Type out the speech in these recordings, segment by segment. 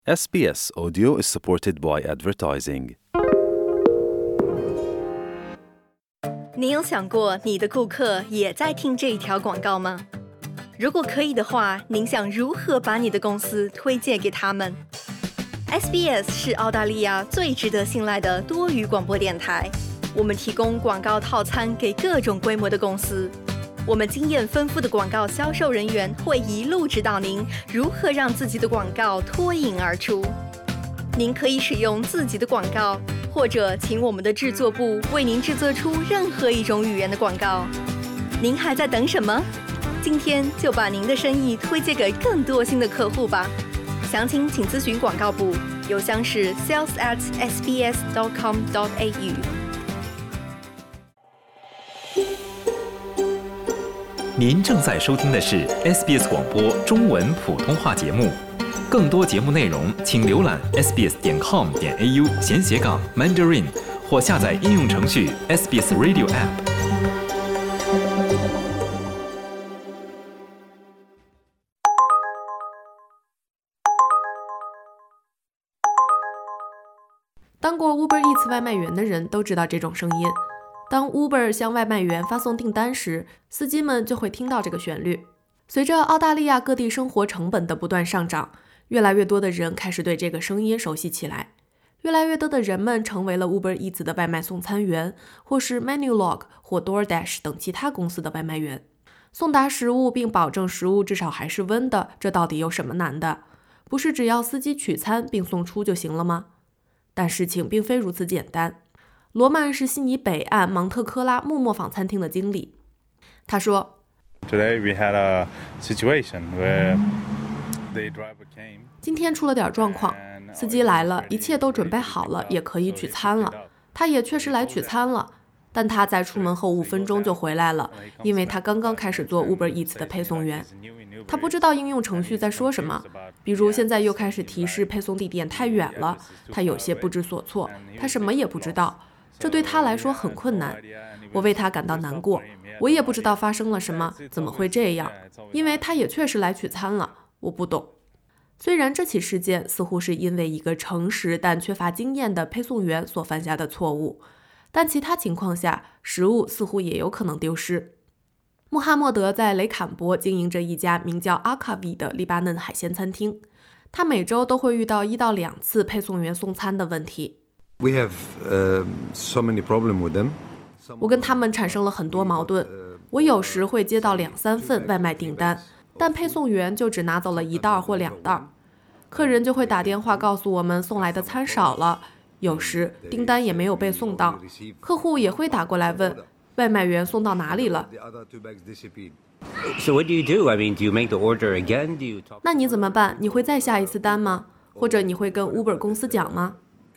SBS Audio is supported by advertising. 你有想过你的顾客也在听这一条广告吗？如果可以的话，您想如何把你的公司推荐给他们？ SBS 是澳大利亚最值得信赖的多语广播电台，我们提供广告套餐给各种规模的公司。我们经验丰富的广告销售人员会一路指导您如何让自己的广告脱颖而出。您可以使用自己的广告，或者请我们的制作部为您制作出任何一种语言的广告。您还在等什么？今天就把您的生意推荐给更多新的客户吧。详情请咨询广告部，邮箱是 sales@sbs.com.au。 您正在收听的是 SBS 广播中文普通话节目，更多节目内容请浏览 sbs.com.au/Mandarin 或下载应用程序 SBS Radio App。 当过 Uber Eats 外卖员的人都知道这种声音。当 Uber 向外卖员发送订单时，司机们就会听到这个旋律。随着澳大利亚各地生活成本的不断上涨，越来越多的人开始对这个声音熟悉起来。越来越多的人们成为了 Uber Eats 的外卖送餐员，或是 Menulog 或 DoorDash 等其他公司的外卖员。送达食物并保证食物至少还是温的，这到底有什么难的？不是只要司机取餐并送出就行了吗？但事情并非如此简单。罗曼是悉尼北岸芒特科拉木磨坊餐厅的经理，他说 Today we had a situation where the driver came. 今天出了点状况，司机来了，一切都准备好了，也可以取餐了。他也确实来取餐了，但他在出门后5分钟就回来了，因为他刚刚开始做 Uber Eats 的配送员。他不知道应用程序在说什么，比如现在又开始提示配送地点太远了，他有些不知所措，他什么也不知道。这对他来说很困难，我为他感到难过，我也不知道发生了什么，怎么会这样？因为他也确实来取餐了，我不懂。虽然这起事件似乎是因为一个诚实但缺乏经验的配送员所犯下的错误，但其他情况下，食物似乎也有可能丢失。穆罕默德在雷坎波经营着一家名叫阿卡维的黎巴嫩海鲜餐厅，他每周都会遇到1到2次配送员送餐的问题。 We have so many problems with them. 我跟他们产生了很多矛盾。我有时会接到2-3份外卖订单，但配送员就只拿走了1袋或2袋。客人就会打电话告诉我们送来的餐少了，有时订单也没有被送到。客户也会打过来问外卖员送到哪里了。 So what do you do? I mean, do you make the order again? Do you talk? 那你怎么办？你会再下一次单吗？或者你会跟 Uber 公司讲吗？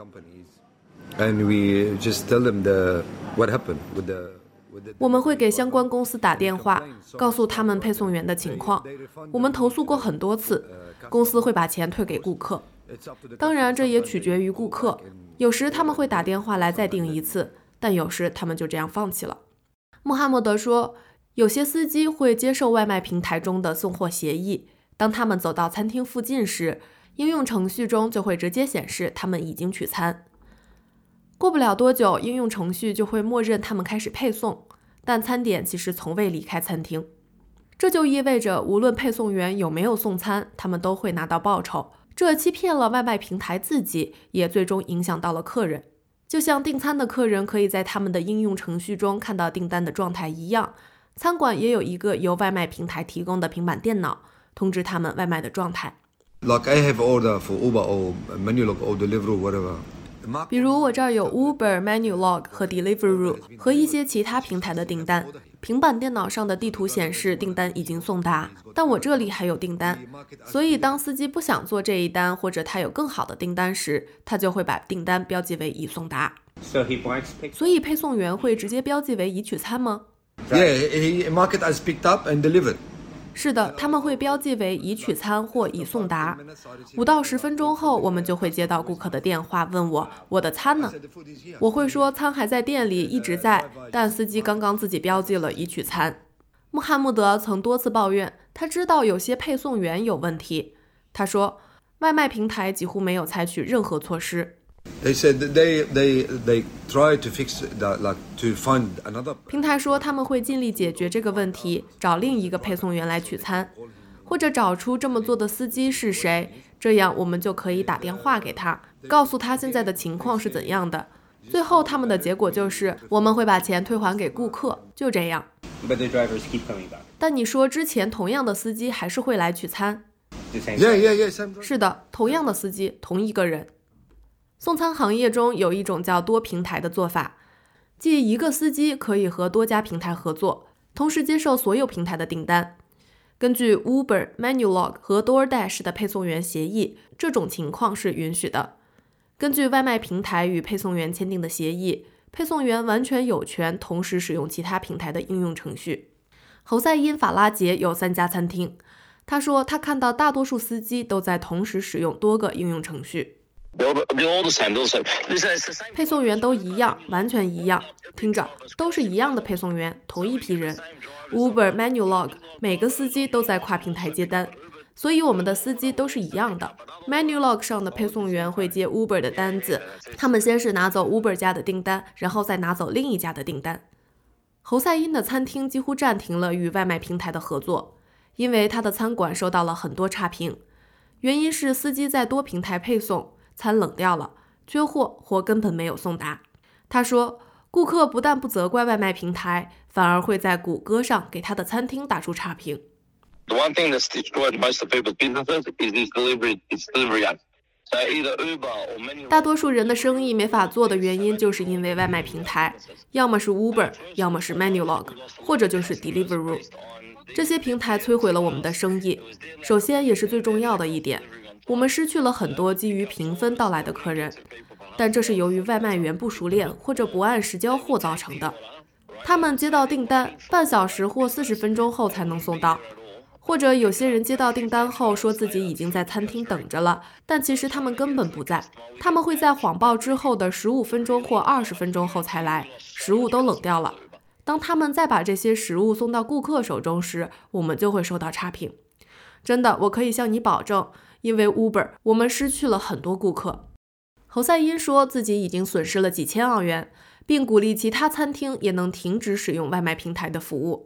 And we just tell them what happened with the 我们会给相关公司打电话，告诉他们配送员的情况。我们投诉过很多次，公司会把钱退给顾客。当然，这也取决于顾客，有时他们会打电话来再订一次，但有时他们就这样放弃了。穆罕默德说，有些司机会接受外卖平台中的送货协议，当他们走到餐厅附近时，应用程序中就会直接显示他们已经取餐。过不了多久，应用程序就会默认他们开始配送，但餐点其实从未离开餐厅。这就意味着无论配送员有没有送餐，他们都会拿到报酬。这欺骗了外卖平台自己，也最终影响到了客人。就像订餐的客人可以在他们的应用程序中看到订单的状态一样，餐馆也有一个由外卖平台提供的平板电脑，通知他们外卖的状态。 Like I have order for Uber or Menulog or Deliveroo, whatever. 比如我这儿有 Uber, Menulog 和 Deliveroo 和一些其他平台的订单，平板电脑上的地图显示订单已经送达，但我这里还有订单，所以当司机不想做这一单，或者他有更好的订单时，他就会把订单标记为已送达。所以配送员会直接标记为已取餐吗？ Yeah, he mark it as picked up and delivered. 是的，他们会标记为已取餐或已送达。5到10分钟后，我们就会接到顾客的电话，问我的餐呢？我会说餐还在店里，一直在，但司机刚刚自己标记了已取餐。穆罕默德曾多次抱怨，他知道有些配送员有问题。他说， 外卖平台几乎没有采取任何措施。 They said that they try to fix that, like to find another. 平台说他们会尽力解决这个问题，找另一个配送员来取餐，或者找出这么做的司机是谁，这样我们就可以打电话给他，告诉他现在的情况是怎样的。最后他们的结果就是我们会把钱退还给顾客，就这样。 But the drivers keep coming back. 但你说之前同样的司机还是会来取餐？ Yeah, same. 是的，同样的司机，同一个人。送餐行业中有一种叫多平台的做法，即一个司机可以和多家平台合作，同时接受所有平台的订单。根据 Uber、Menulog 和 DoorDash 的配送员协议，这种情况是允许的。根据外卖平台与配送员签订的协议，配送员完全有权同时使用其他平台的应用程序。侯赛因·法拉杰有3家餐厅，他说他看到大多数司机都在同时使用多个应用程序。配送员都一样，完全一样，听着，都是一样的配送员，同一批人。Uber、Menulog 每个司机都在跨平台接单，所以我们的司机都是一样的。Menulog 上的配送员会接 Uber 的单子，他们先是拿走 Uber 家的订单，然后再拿走另一家的订单。侯赛因的餐厅几乎暂停了与外卖平台的合作，因为他的餐馆收到了很多差评，原因是司机在多平台配送，餐冷掉了，缺货或根本没有送达。他说，顾客不但不责怪外卖平台，反而会在谷歌上给他的餐厅打出差评。 The one thing that's destroyed most of people's businesses is these delivery apps. So either Uber or many. 大多数人的生意没法做的原因，就是因为外卖平台，要么是 Uber， 要么是 Menulog， 或者就是 Deliveroo。这些平台摧毁了我们的生意。首先，也是最重要的一点，我们失去了很多基于评分到来的客人，但这是由于外卖员不熟练或者不按时交货造成的。他们接到订单半小时或40分钟后才能送到，或者有些人接到订单后说自己已经在餐厅等着了，但其实他们根本不在。他们会在谎报之后的15分钟或20分钟后才来，食物都冷掉了。当他们再把这些食物送到顾客手中时，我们就会收到差评。真的，我可以向你保证，因为 Uber， 我们失去了很多顾客。侯赛因说自己已经损失了几千澳元，并鼓励其他餐厅也能停止使用外卖平台的服务。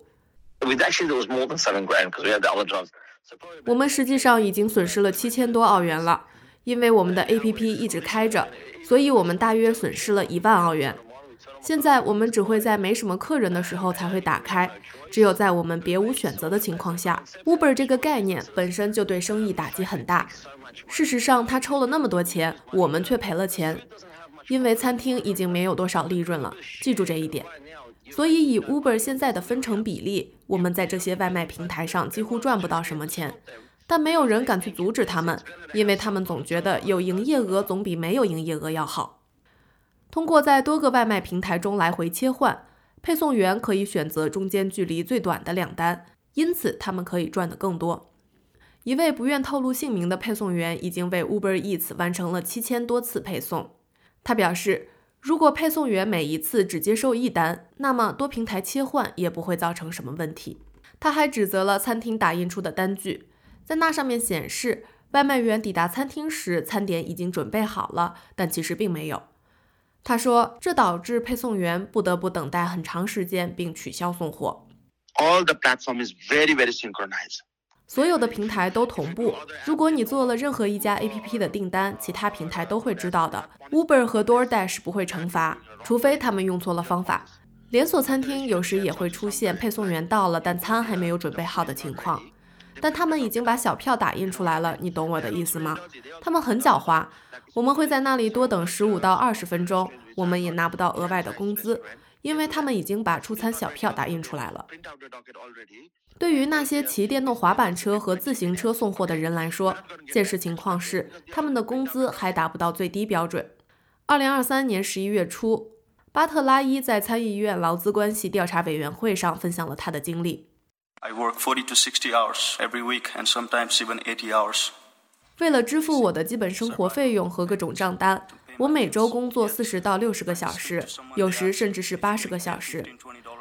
我们实际上已经损失了7000多澳元了，因为我们的 APP 一直开着，所以我们大约损失了1万澳元。现在我们只会在没什么客人的时候才会打开，只有在我们别无选择的情况下。Uber 这个概念本身就对生意打击很大。事实上，他抽了那么多钱，我们却赔了钱，因为餐厅已经没有多少利润了，记住这一点。所以以 Uber 现在的分成比例，我们在这些外卖平台上几乎赚不到什么钱，但没有人敢去阻止他们，因为他们总觉得有营业额总比没有营业额要好。通过在多个外卖平台中来回切换，配送员可以选择中间距离最短的2单，因此他们可以赚得更多。一位不愿透露姓名的配送员已经为 Uber Eats 完成了7000多次配送。他表示，如果配送员每一次只接受1单，那么多平台切换也不会造成什么问题。他还指责了餐厅打印出的单据，在那上面显示外卖员抵达餐厅时餐点已经准备好了，但其实并没有。他说，这导致配送员不得不等待很长时间并取消送货。 All the platform is very synchronized. 所有的平台都同步，如果你做了任何一家 APP 的订单，其他平台都会知道的。Uber 和 DoorDash 不会惩罚，除非他们用错了方法。连锁餐厅有时也会出现配送员到了，但餐还没有准备好的情况。但他们已经把小票打印出来了，你懂我的意思吗？他们很狡猾，我们会在那里多等15到20分钟，我们也拿不到额外的工资，因为他们已经把出餐小票打印出来了。对于那些骑电动滑板车和自行车送货的人来说，现实情况是他们的工资还达不到最低标准。2023年11月初，巴特拉伊在参议院劳资关系调查委员会上分享了他的经历。 I work 40 to 60 hours every week and sometimes even 80 hours. 为了支付我的基本生活费用和各种账单，我每周工作40到60个小时，有时甚至是80个小时。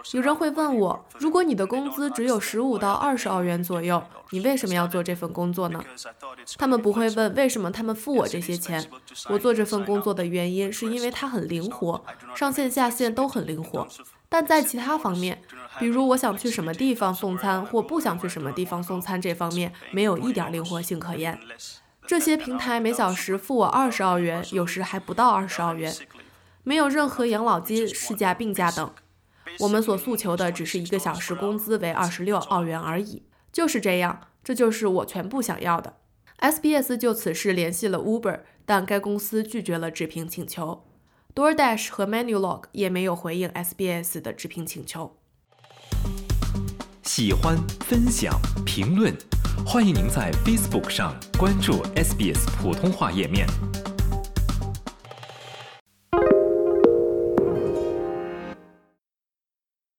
有人会问我，如果你的工资只有15到20澳元左右，你为什么要做这份工作呢？他们不会问为什么他们付我这些钱。我做这份工作的原因是因为它很灵活，上线下线都很灵活。但在其他方面，比如我想去什么地方送餐或不想去什么地方送餐这方面，没有一点灵活性可言。这些平台每小时付我20澳元，有时还不到20澳元，没有任何养老金、事假、病假等。我们所诉求的只是1个小时工资为26澳元而已，就是这样，这就是我全部想要的。SBS 就此事联系了 Uber， 但该公司拒绝了置评请求。DoorDash 和 Menulog 也没有回应 SBS 的置评请求。 喜欢、分享、评论，欢迎您在 Facebook 上关注 SBS 普通话页面。